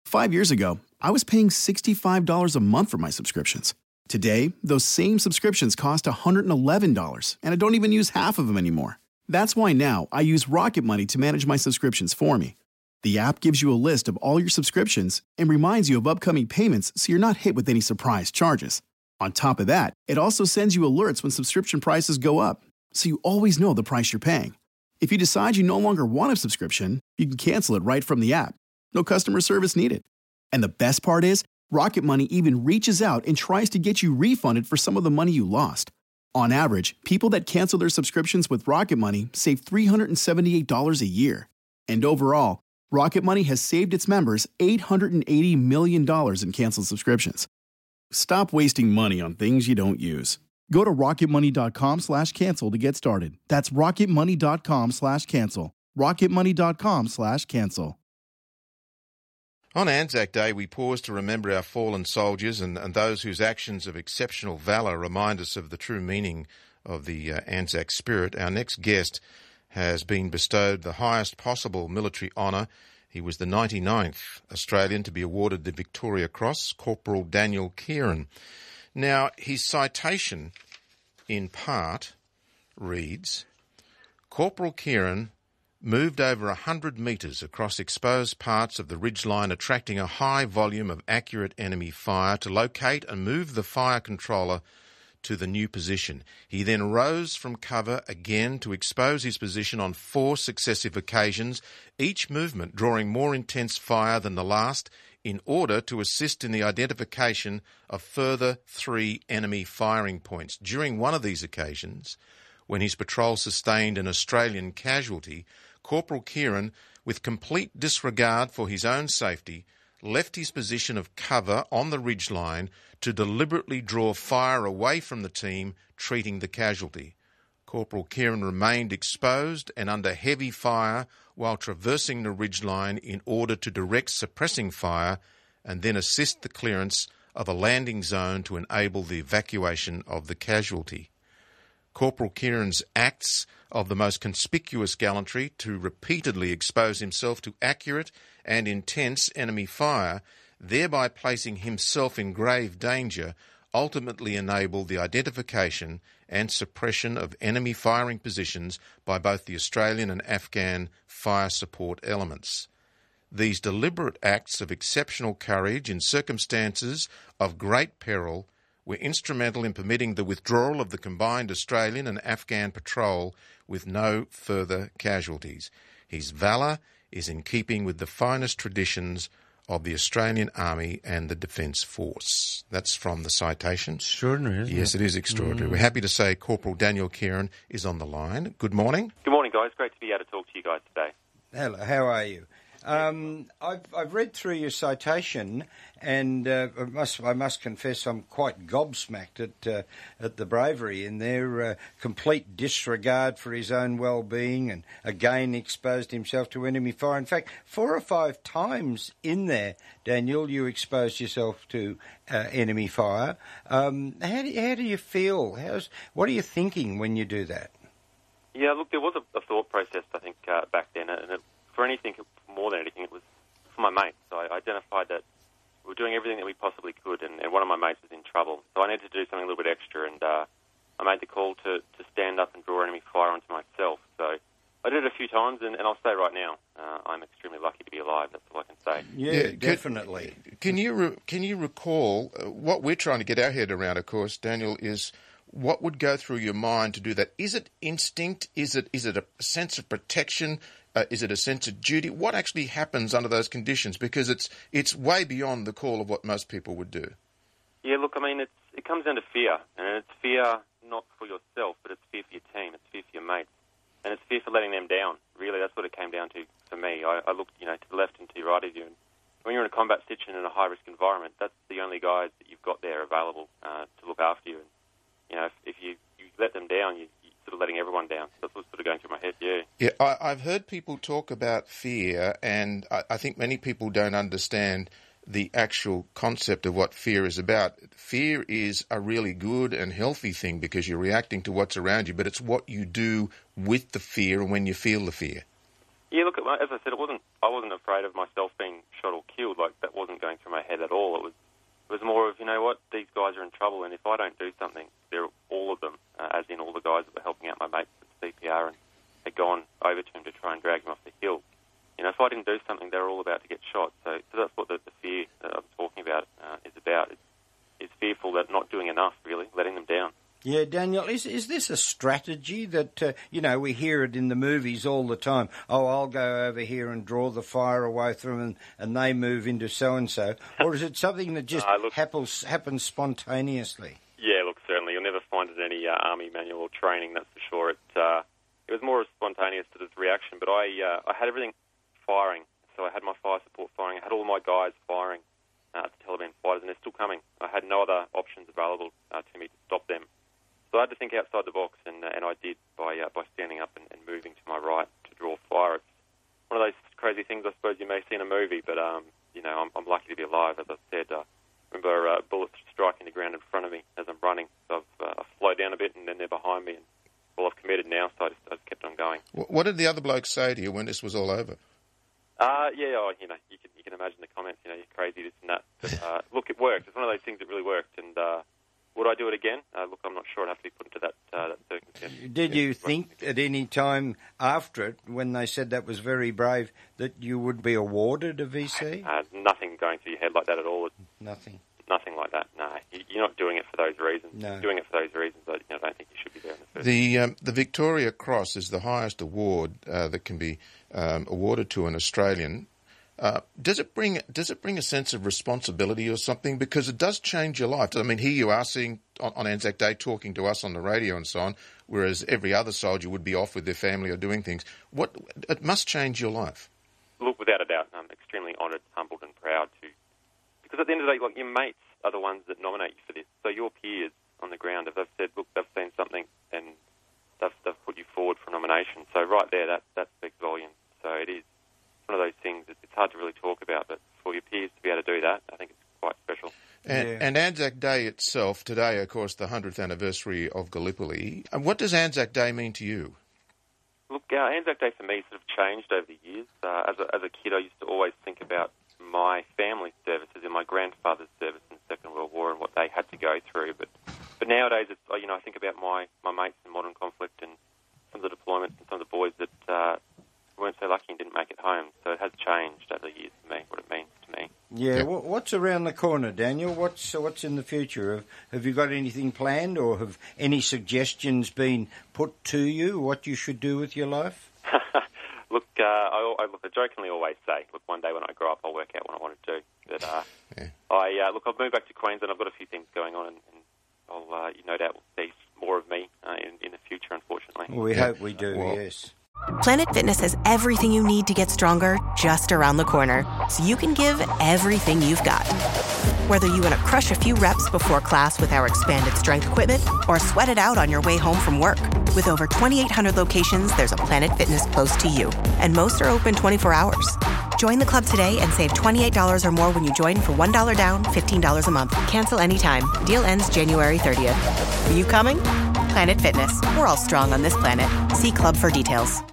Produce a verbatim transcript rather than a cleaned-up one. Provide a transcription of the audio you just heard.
Five years ago, I was paying sixty-five dollars a month for my subscriptions. Today, those same subscriptions cost one hundred eleven dollars, and I don't even use half of them anymore. That's why now I use Rocket Money to manage my subscriptions for me. The app gives you a list of all your subscriptions and reminds you of upcoming payments so you're not hit with any surprise charges. On top of that, it also sends you alerts when subscription prices go up, so you always know the price you're paying. If you decide you no longer want a subscription, you can cancel it right from the app. No customer service needed. And the best part is, Rocket Money even reaches out and tries to get you refunded for some of the money you lost. On average, people that cancel their subscriptions with Rocket Money save three hundred seventy-eight dollars a year. And overall, Rocket Money has saved its members eight hundred eighty million dollars in canceled subscriptions. Stop wasting money on things you don't use. Go to rocketmoney.com slash cancel to get started. That's rocketmoney.com slash cancel. rocketmoney.com slash cancel. On Anzac Day, we pause to remember our fallen soldiers and, and those whose actions of exceptional valour remind us of the true meaning of the uh, Anzac spirit. Our next guest has been bestowed the highest possible military honour. He was the ninety-ninth Australian to be awarded the Victoria Cross, Corporal Daniel Kieran. Now, his citation, in part, reads, Corporal Kieran moved over one hundred metres across exposed parts of the ridgeline, attracting a high volume of accurate enemy fire to locate and move the fire controller to the new position. He then rose from cover again to expose his position on four successive occasions, each movement drawing more intense fire than the last, in order to assist in the identification of further three enemy firing points. During one of these occasions, when his patrol sustained an Australian casualty, Corporal Kieran, with complete disregard for his own safety, left his position of cover on the ridgeline to deliberately draw fire away from the team treating the casualty. Corporal Kieran remained exposed and under heavy fire while traversing the ridgeline in order to direct suppressing fire and then assist the clearance of a landing zone to enable the evacuation of the casualty. Corporal Kieran's acts of the most conspicuous gallantry to repeatedly expose himself to accurate and intense enemy fire, thereby placing himself in grave danger, ultimately enabled the identification and suppression of enemy firing positions by both the Australian and Afghan fire support elements. These deliberate acts of exceptional courage in circumstances of great peril were instrumental in permitting the withdrawal of the combined Australian and Afghan patrol with no further casualties. His valour is in keeping with the finest traditions of the Australian Army and the Defence Force. That's from the citation. Extraordinary, isn't yes, it? Yes, it is extraordinary. Mm. We're happy to say Corporal Daniel Kieran is on the line. Good morning. Good morning, guys. Great to be able to talk to you guys today. Hello, how are you? Um, I've, I've read through your citation, and uh, I must I must confess I'm quite gobsmacked at uh, at the bravery in there. Uh, complete disregard for his own well-being, and again exposed himself to enemy fire. In fact, four or five times in there, Daniel, you exposed yourself to uh, enemy fire. Um, how do how do you feel? How's what are you thinking when you do that? Yeah, look, there was a, a thought process I think uh, back then, and it, for anything. More than anything, it was for my mates. So I identified that we were doing everything that we possibly could, and, and one of my mates was in trouble. So I needed to do something a little bit extra, and uh, I made the call to, to stand up and draw enemy fire onto myself. So I did it a few times, and, and I'll say right now, uh, I'm extremely lucky to be alive. That's all I can say. Yeah, yeah definitely. Can, can you re, can you recall uh, what we're trying to get our head around? Of course, Daniel, is what would go through your mind to do that? Is it instinct? Is it is it a sense of protection? Uh, is it a sense of duty? What actually happens under those conditions? Because it's it's way beyond the call of what most people would do. Yeah, look, I mean, it's, it comes down to fear. And it's fear not for yourself, but it's fear for your team. It's fear for your mates. And it's fear for letting them down. Really, that's what it came down to for me. I, I looked, you know, to the left and to the right of you. And when you're in a combat situation in a high-risk environment, that's the only guys that you've got there available uh, to look after you. And, you know, if, if you, you let them down, you sort of letting everyone down. That's what's sort of going through my head, yeah. Yeah, I, I've heard people talk about fear, and I, I think many people don't understand the actual concept of what fear is about. Fear is a really good and healthy thing because you're reacting to what's around you, but it's what you do with the fear and when you feel the fear. Yeah, look, as I said, it wasn't. I wasn't afraid of myself being shot or killed. Like, that wasn't going through my head at all. It was it was more of, you know what, these guys are in trouble, and if I don't do something, they're all of them, uh, as in all the guys that were helping out my mates with C P R and had gone over to him to try and drag him off the hill. You know, if I didn't do something, they're all about to get shot. So, so that's what the, the fear that I'm talking about uh, is about. It's, it's fearful that not doing enough, really, letting them down. Yeah, Daniel, is is this a strategy that, uh, you know, we hear it in the movies all the time? Oh, I'll go over here and draw the fire away from them and, and they move into so-and-so. Or is it something that just uh, look, happens, happens spontaneously? Yeah, look, certainly. You'll never find it in any uh, Army manual or training, that's for sure. It, uh, it was more spontaneous to this reaction, but I, uh, I had everything firing. So I had my fire support firing. I had all my guys firing uh, at the Taliban fighters, and they're still coming. I had no other options available uh, to me to stop them. So I had to think outside the box, and uh, and I did by uh, by standing up and, and moving to my right to draw fire. It's one of those crazy things I suppose you may see in a movie, but um, you know, I'm, I'm lucky to be alive. As I said, I uh, remember uh, bullets striking the ground in front of me as I'm running. So I've uh, slowed down a bit, and then they're behind me. And well, I've committed now, so I just, I just kept on going. What did the other blokes say to you when this was all over? Uh, yeah, oh, you know, you can you can imagine the comments. You know, you're crazy, this and that. But, uh, look, it worked. It's one of those things that really worked, and. Uh, Would I do it again? Uh, look, I'm not sure. I'd have to be put into that, uh, that circumstance. Did you think at any time after it, when they said that was very brave, that you would be awarded a V C? Uh, nothing going through your head like that at all. Nothing? Nothing like that, no. You're not doing it for those reasons. No. You're doing it for those reasons. I, you know, I don't think you should be there in the first The, um, the Victoria Cross is the highest award uh, that can be um, awarded to an Australian. Uh, does it bring does it bring a sense of responsibility or something? Because it does change your life. I mean, here you are seeing on, on Anzac Day talking to us on the radio and so on, whereas every other soldier would be off with their family or doing things. What it must change your life. Look, without a doubt, I'm extremely honoured, humbled, and proud to. Because at the end of the day, like, your mates are the ones that nominate you for this. So your peers on the ground, if they've said, look, they've seen something and they've, they've put you forward for nomination. So right there, that that speaks volumes. So it is one of those things that it's hard to really talk about, but for your peers to be able to do that, I think it's quite special. And, yeah. and Anzac Day itself, today, of course, the hundredth anniversary of Gallipoli. And what does Anzac Day mean to you? Look, uh, Anzac Day for me sort of changed over the years. Uh, as, a, as a kid, I used to always think about my family's services and my grandfather's service in the Second World War and what they had to go through. But but nowadays, it's, you know, I think about my, my mates in modern conflict and some of the deployments and some of the boys that uh, weren't so lucky and didn't make it home. So it has changed over the years for me, what it means to me. Yeah, yep. What's around the corner, Daniel? What's what's in the future? Have, have you got anything planned, or have any suggestions been put to you what you should do with your life? look, uh, I, I, look, I jokingly always say, look, one day when I grow up, I'll work out what I want to do. But uh, yeah. I uh, look, I've moved back to Queensland. I've got a few things going on, and, and I'll, uh, you no doubt, will see more of me uh, in, in the future. Unfortunately, we yeah. hope we do. Well, yes. Planet Fitness has everything you need to get stronger just around the corner, so you can give everything you've got. Whether you want to crush a few reps before class with our expanded strength equipment or sweat it out on your way home from work. With over twenty-eight hundred locations, there's a Planet Fitness close to you, and most are open twenty-four hours. Join the club today and save twenty-eight dollars or more when you join for one dollar down, fifteen dollars a month. Cancel anytime. Deal ends January thirtieth. Are you coming? Planet Fitness. We're all strong on this planet. See club for details.